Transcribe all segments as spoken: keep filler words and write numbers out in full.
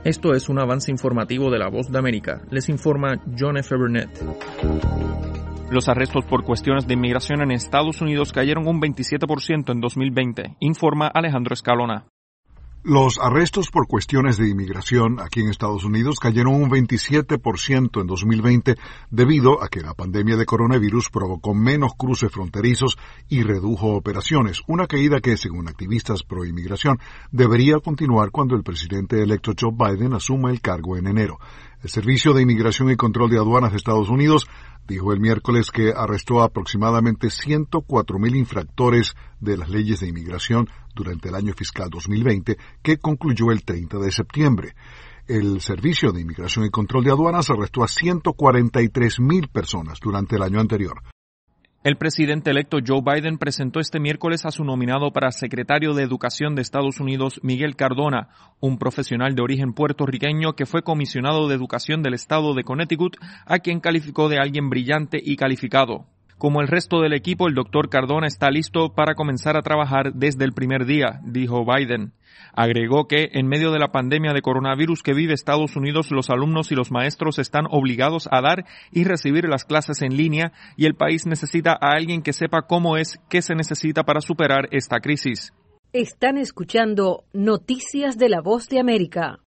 Esto es un avance informativo de La Voz de América. Les informa John F. Burnett. Los arrestos por cuestiones de inmigración en Estados Unidos cayeron un veintisiete por ciento en dos mil veinte, informa Alejandro Escalona. Los arrestos por cuestiones de inmigración aquí en Estados Unidos cayeron un veintisiete por ciento en dos mil veinte debido a que la pandemia de coronavirus provocó menos cruces fronterizos y redujo operaciones, una caída que, según activistas pro inmigración, debería continuar cuando el presidente electo Joe Biden asuma el cargo en enero. El Servicio de Inmigración y Control de Aduanas de Estados Unidos dijo el miércoles que arrestó aproximadamente ciento cuatro mil infractores de las leyes de inmigración durante el año fiscal dos mil veinte, que concluyó el treinta de septiembre. El Servicio de Inmigración y Control de Aduanas arrestó a ciento cuarenta y tres mil personas durante el año anterior. El presidente electo Joe Biden presentó este miércoles a su nominado para secretario de Educación de Estados Unidos, Miguel Cardona, un profesional de origen puertorriqueño que fue comisionado de Educación del estado de Connecticut, a quien calificó de alguien brillante y calificado. Como el resto del equipo, el doctor Cardona está listo para comenzar a trabajar desde el primer día, dijo Biden. Agregó que, en medio de la pandemia de coronavirus que vive Estados Unidos, los alumnos y los maestros están obligados a dar y recibir las clases en línea y el país necesita a alguien que sepa cómo es que se necesita para superar esta crisis. Están escuchando Noticias de la Voz de América.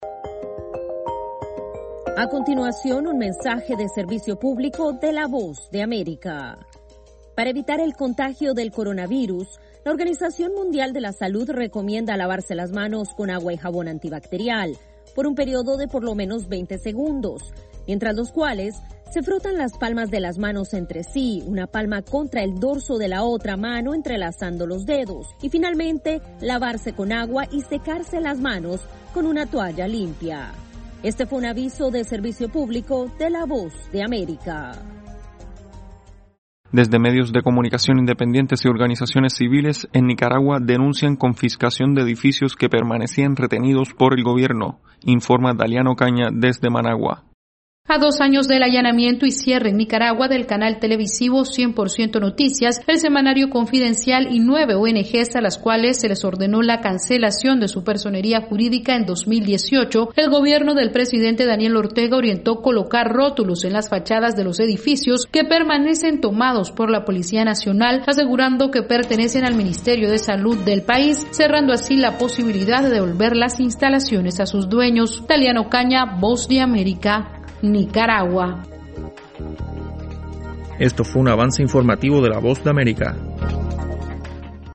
A continuación, un mensaje de servicio público de la Voz de América. Para evitar el contagio del coronavirus, la Organización Mundial de la Salud recomienda lavarse las manos con agua y jabón antibacterial por un periodo de por lo menos veinte segundos, mientras los cuales se frotan las palmas de las manos entre sí, una palma contra el dorso de la otra mano entrelazando los dedos, y finalmente lavarse con agua y secarse las manos con una toalla limpia. Este fue un aviso de servicio público de la Voz de América. Desde medios de comunicación independientes y organizaciones civiles en Nicaragua denuncian confiscación de edificios que permanecían retenidos por el gobierno, informa Daliano Caña desde Managua. A dos años del allanamiento y cierre en Nicaragua del canal televisivo cien por ciento Noticias, el semanario Confidencial y nueve O N Ges a las cuales se les ordenó la cancelación de su personería jurídica en dos mil dieciocho, el gobierno del presidente Daniel Ortega orientó colocar rótulos en las fachadas de los edificios que permanecen tomados por la Policía Nacional, asegurando que pertenecen al Ministerio de Salud del país, cerrando así la posibilidad de devolver las instalaciones a sus dueños. Daliano Caña, Voz de América, Nicaragua. Esto fue un avance informativo de La Voz de América.